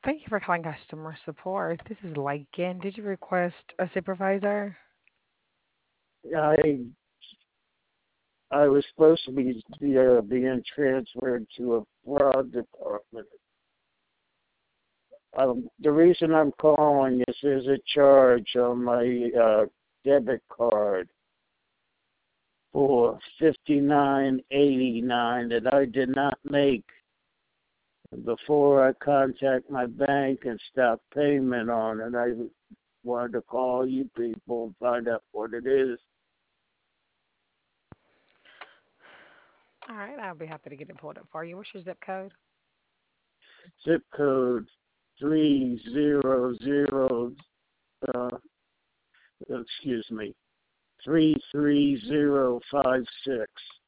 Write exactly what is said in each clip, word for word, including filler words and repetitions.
Thank you for calling customer support. This is Lycan. Did you request a supervisor? I I was supposed to be be, uh, being transferred to a fraud department. Um, the reason I'm calling is there's a charge on my uh, debit card for fifty nine eighty nine that I did not make before I contact my bank and stop payment on it. I wanted to call you people and find out what it is. All right, I'll be happy to get it pulled up for you. What's your zip code? Zip code three zero zero. Uh, excuse me, three three zero five six.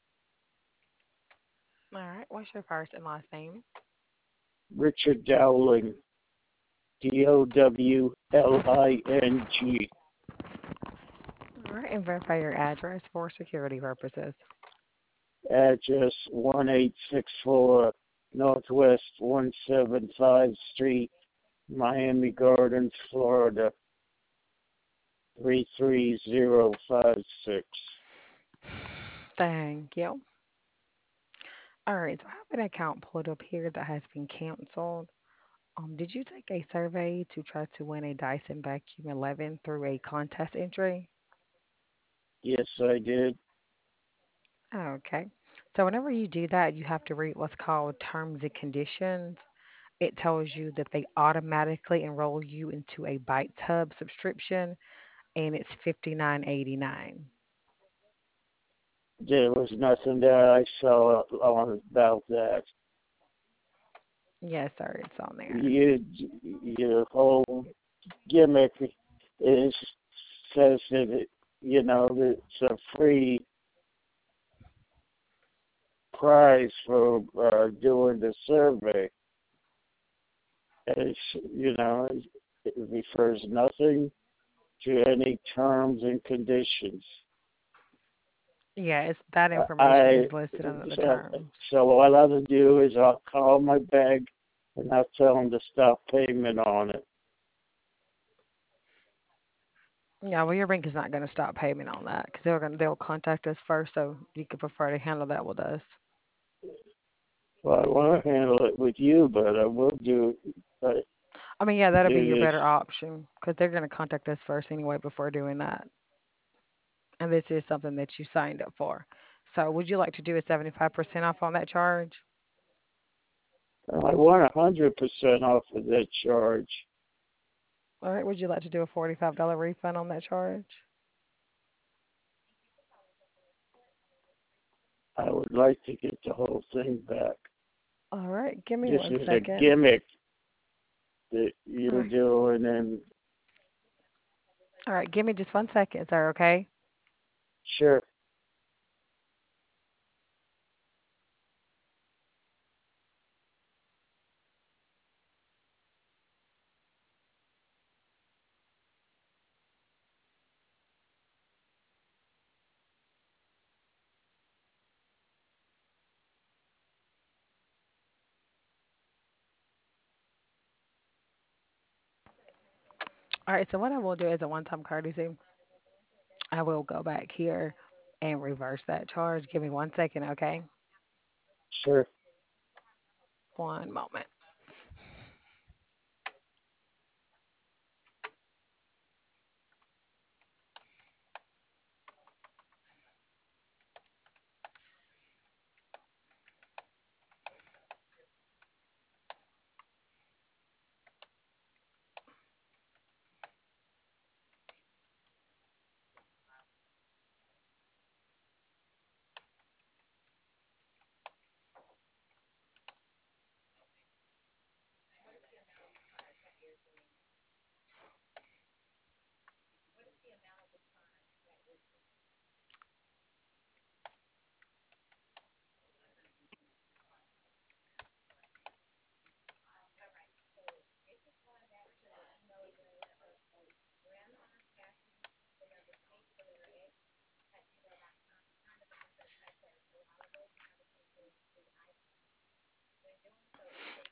All right, what's your first and last name? Richard Dowling, D O W L I N G. All right, and verify your address for security purposes. Address one eight six four Northwest one seventy-five Street, Miami Gardens, Florida, three three zero five six. Thank you. All right, so I have an account pulled up here that has been canceled. Um, did you take a survey to try to win a Dyson Vacuum eleven through a contest entry? Yes, I did. Okay. So whenever you do that, you have to read what's called terms and conditions. It tells you that they automatically enroll you into a Bite Tub subscription, and it's fifty-nine eighty-nine. There was nothing that I saw on about that. Yes, sir, it's on there. You, your whole gimmick is says that it, you know that it's a free prize for uh, doing the survey. It's, you know, it refers nothing to any terms and conditions. Yeah, it's that information I is listed under the so, terms. so what I'll do is I'll call my bank and I'll tell them to stop payment on it. Yeah, well, your bank is not going to stop payment on that because they're going to they'll contact us first, so you could prefer to handle that with us. Well, I want to handle it with you, but I will do uh, I mean, yeah, that'll be your do this. better option because they're going to contact us first anyway before doing that. And this is something that you signed up for. So, would you like to do a seventy-five percent off on that charge? I want a hundred percent off of that charge. All right, would you like to do a forty-five dollars refund on that charge? I would like to get the whole thing back. All right, give me This one is a second. gimmick that All you're right, doing, and all right, give me just one second, sir, okay? sure. All right, so what I will do as a one time courtesy, I will go back here and reverse that charge. Give me one second, okay? Sure. One moment.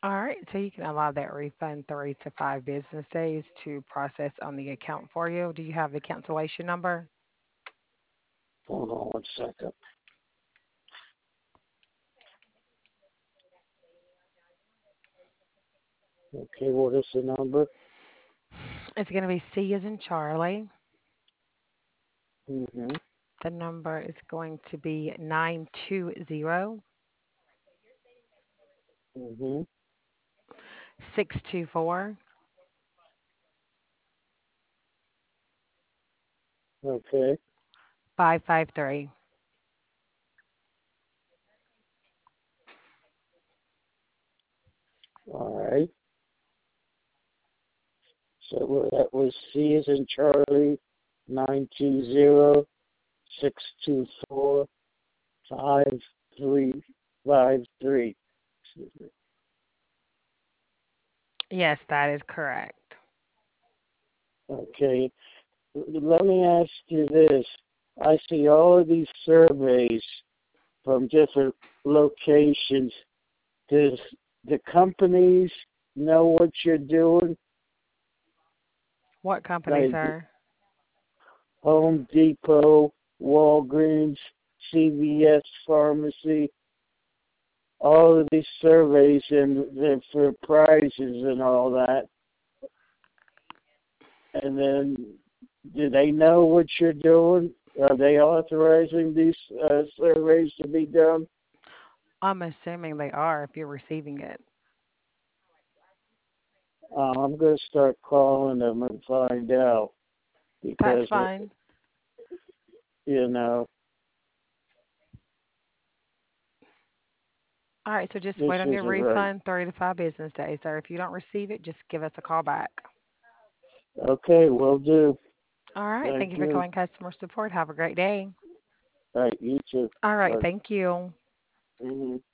All right, so you can allow that refund three to five business days to process on the account for you. Do you have the cancellation number? Hold on one second. Okay, what is the number? It's going to be C as in Charlie. Mm-hmm. The number is going to be nine two zero Mm-hmm. six two four. Okay. five five three. All right. So that was C as in Charlie, nine two zero six two four five three five three. Excuse me. Yes, that is correct. Okay. Let me ask you this. I see all of these surveys from different locations. Does the companies know what you're doing? What company, Like sir? Home Depot, Walgreens, C V S Pharmacy, all of these surveys and they're for prizes and all that. And then, do they know what you're doing? Are they authorizing these uh, surveys to be done? I'm assuming they are if you're receiving it. Uh, I'm going to start calling them and find out That's because, fine. you know, All right, so just this wait on your isn't right. refund three to five business days, sir. If you don't receive it, just give us a call back. Okay, will do. All right, Thank thank you for you. calling customer support. Have a great day. All right, you too. All right, Bye. thank you. Hmm